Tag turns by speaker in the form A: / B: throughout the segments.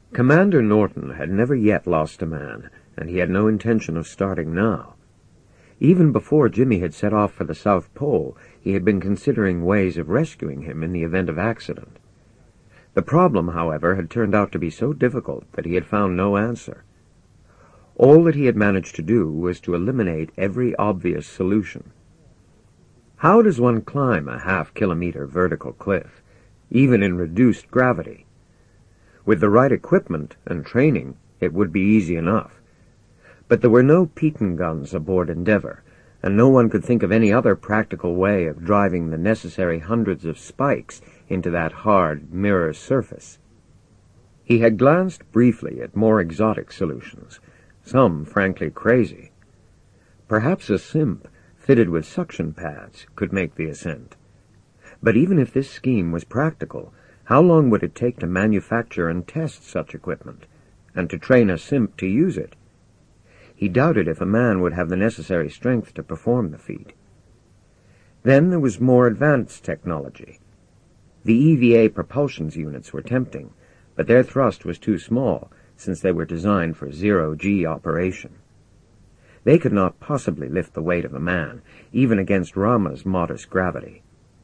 A: Commander Norton had never yet lost a man, and he had no intention of starting now. Even before Jimmy had set off for the South Pole, he had been considering ways of rescuing him in the event of accident. The problem, however, had turned out to be so difficult that he had found no answer. All that he had managed to do was to eliminate every obvious solution. How does one climb a half-kilometer vertical cliff, even in reduced gravity? With the right equipment and training, it would be easy enough. But there were no Peton guns aboard Endeavour, and no one could think of any other practical way of driving the necessary hundreds of spikes into that hard mirror surface. He had glanced briefly at more exotic solutions, some frankly crazy. Perhaps a simp, fitted with suction pads, could make the ascent. But even if this scheme was practical, how long would it take to manufacture and test such equipment, and to train a simp to use it? He doubted if a man would have the necessary strength to perform the feat. Then there was more advanced technology. The EVA propulsion units were tempting, but their thrust was too small, since they were designed for zero-G operation. They could not possibly lift the weight of a man, even against Rama's modest gravity.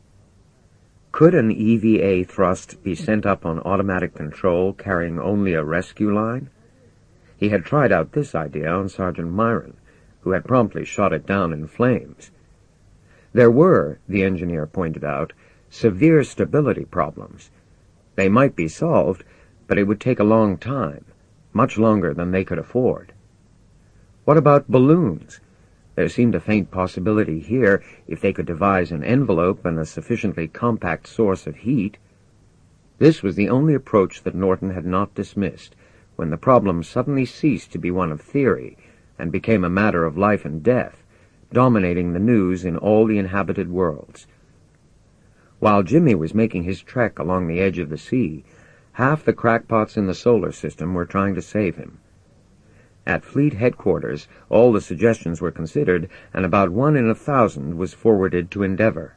A: Could an EVA thrust be sent up on automatic control carrying only a rescue line? He had tried out this idea on Sergeant Myron, who had promptly shot it down in flames. There were, the engineer pointed out, severe stability problems. They might be solved, but it would take a long time, much longer than they could afford. What about balloons? There seemed a faint possibility here if they could devise an envelope and a sufficiently compact source of heat. This was the only approach that Norton had not dismissed, when the problem suddenly ceased to be one of theory and became a matter of life and death, dominating the news in all the inhabited worlds. While Jimmy was making his trek along the edge of the sea, half the crackpots in the solar system were trying to save him. At Fleet headquarters, all the suggestions were considered, and about 1 in 1,000 was forwarded to Endeavour.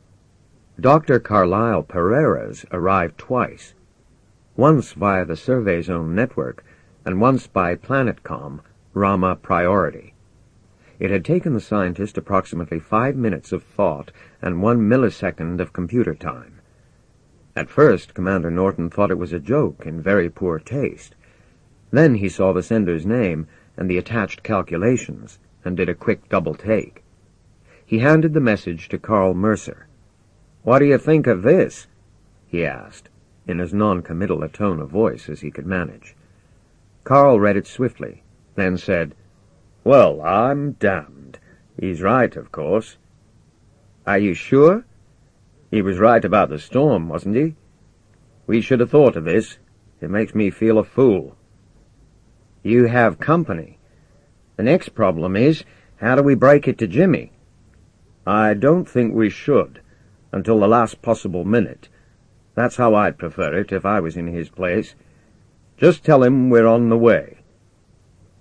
A: Dr. Carlisle Pereira's arrived twice, once via the Survey Zone network, and once by Planetcom, Rama Priority. It had taken the scientist approximately 5 minutes of thought and 1 millisecond of computer time. At first, Commander Norton thought it was a joke in very poor taste. Then he saw the sender's name and the attached calculations, and did a quick double-take. He handed the message to Carl Mercer. "What do you think of this?" he asked, in as non-committal a tone of voice as he could manage. Carl read it swiftly, then said, "Well, I'm damned. He's right, of course." "Are you sure?" "He was right about the storm, wasn't he? We should have thought of this. It makes me feel a fool." "You have company. The next problem is, how do we break it to Jimmy?" "I don't think we should, until the last possible minute. That's how I'd prefer it if I was in his place. Just tell him we're on the way."